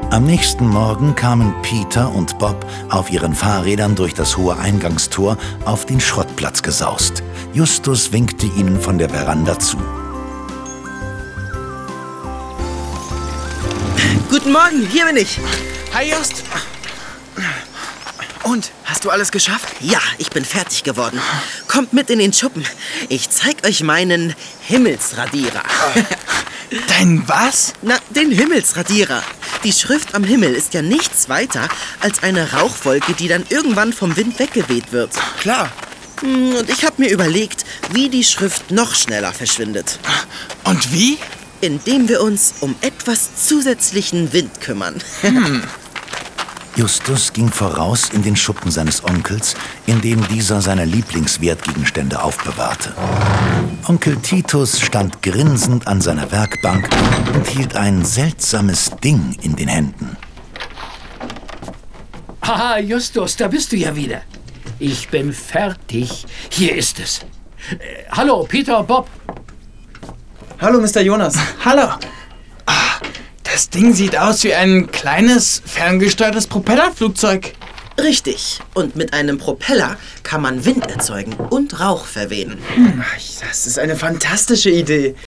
Am nächsten Morgen kamen Peter und Bob auf ihren Fahrrädern durch das hohe Eingangstor auf den Schrottplatz gesaust. Justus winkte ihnen von der Veranda zu. Guten Morgen, hier bin ich. Hi Just. Und, hast du alles geschafft? Ja, ich bin fertig geworden. Kommt mit in den Schuppen. Ich zeig euch meinen Himmelsradierer. Dein was? Na, den Himmelsradierer. Die Schrift am Himmel ist ja nichts weiter als eine Rauchwolke, die dann irgendwann vom Wind weggeweht wird. Klar. Und ich habe mir überlegt, wie die Schrift noch schneller verschwindet. Und wie? Indem wir uns um etwas zusätzlichen Wind kümmern. Justus ging voraus in den Schuppen seines Onkels, in dem dieser seine Lieblingswertgegenstände aufbewahrte. Onkel Titus stand grinsend an seiner Werkbank und hielt ein seltsames Ding in den Händen. Haha, Justus, da bist du ja wieder. Ich bin fertig. Hier ist es. Hallo, Peter, Bob. Hallo, Mr. Jonas. Hallo. Das Ding sieht aus wie ein kleines, ferngesteuertes Propellerflugzeug. Richtig. Und mit einem Propeller kann man Wind erzeugen und Rauch verwehen. Das ist eine fantastische Idee.